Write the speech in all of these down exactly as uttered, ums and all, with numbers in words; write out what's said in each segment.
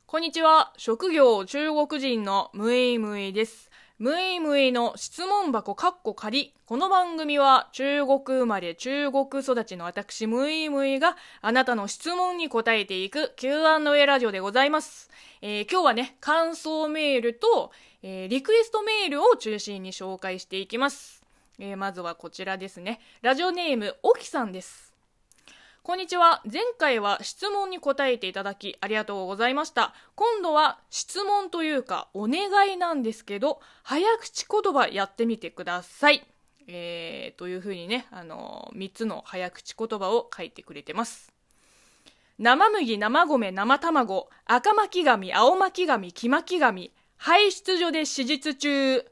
こんにちは。職業中国人のムイムイです。ムイムイの質問箱かっこ仮。この番組は中国生まれ中国育ちの私ムイムイがあなたの質問に答えていく キューアンドエー ラジオでございます。えー、今日はね、感想メールと、えー、リクエストメールを中心に紹介していきます。えー、まずはこちらですね。ラジオネームおきさんです。こんにちは。前回は質問に答えていただきありがとうございました。今度は質問というかお願いなんですけど、早口言葉やってみてください。えー、というふうにね、あのー、みっつの早口言葉を書いてくれてます。生麦、生米、生卵、赤巻紙、青巻紙、黄巻紙、排出所で手術中。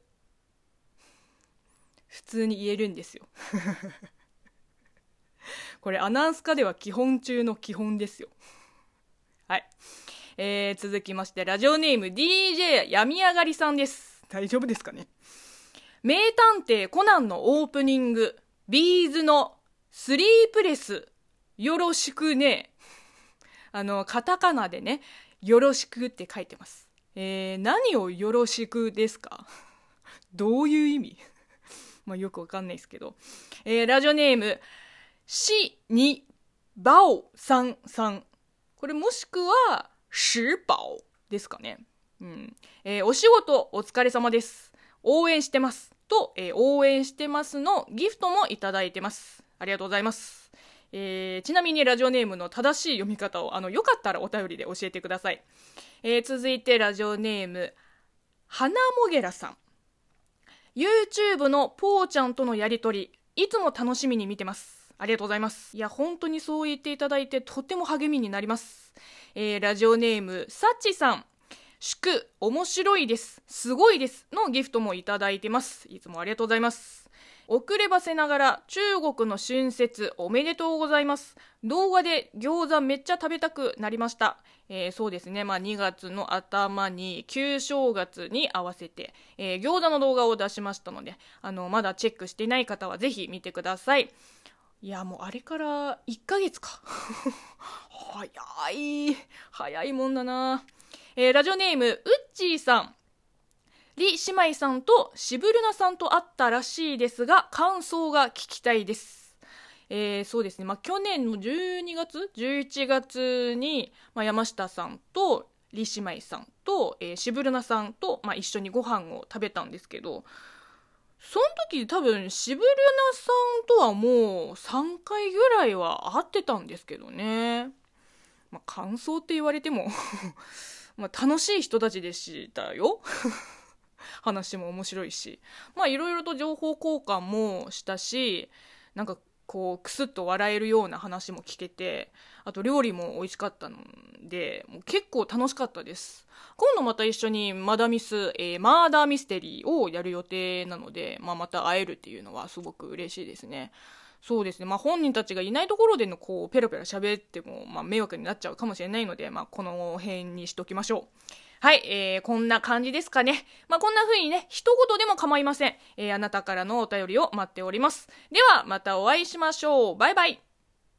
普通に言えるんですよ。これアナウンス科では基本中の基本ですよ。はい、えー、続きましてラジオネーム ディージェー 病み上がりさんです。大丈夫ですかね。名探偵コナンのオープニングビーズのスリープレスよろしくね。あのカタカナでねよろしくって書いてます。えー、何をよろしくですか。どういう意味。まあよくわかんないですけど、えー、ラジオネームしにバオさんさん。これもしくはシバオですかね。うん。えー、お仕事お疲れ様です。応援してますと、えー、応援してますのギフトもいただいてます。ありがとうございます。えー、ちなみにラジオネームの正しい読み方をあのよかったらお便りで教えてください。えー、続いてラジオネーム花もげらさん。YouTube のポーちゃんとのやりとりいつも楽しみに見てます。ありがとうございます。いや本当にそう言っていただいてとっても励みになります。えー、ラジオネームさっちさん。祝面白いですすごいですのギフトもいただいてます。いつもありがとうございます。遅ればせながら中国の春節おめでとうございます。動画で餃子めっちゃ食べたくなりました。えー、そうですね、まあ、にがつの頭に旧正月に合わせて、えー、餃子の動画を出しましたので、あのまだチェックしていない方はぜひ見てください。いやもうあれからいっかげつか。早い早いもんだな。えー、ラジオネームうっちーさん。李姉妹さんとシブルナさんと会ったらしいですが感想が聞きたいです。えー、そうですね、まあ、去年のじゅうにがつじゅういちがつに、まあ、山下さんと李姉妹さんと、えー、シブルナさんと、まあ、一緒にご飯を食べたんですけど、その時多分シブルナさんとはもうさんかいぐらいは会ってたんですけどね。まあ、感想って言われてもまあ楽しい人たちでしたよ。話も面白いし、まあいろいろと情報交換もしたし、なんかこうクスッと笑えるような話も聞けて、あと料理も美味しかったのでもう結構楽しかったです。今度また一緒にマダミス、えー、マーダーミステリーをやる予定なので、まあ、また会えるっていうのはすごく嬉しいですね。そうですね、まあ、本人たちがいないところでのこうペラペラ喋っても、まあ、迷惑になっちゃうかもしれないので、まあ、この辺にしときましょう。はい、えー、こんな感じですかね。まあ、こんな風にね、一言でも構いません。えー、あなたからのお便りを待っております。では、またお会いしましょう。バイバイ。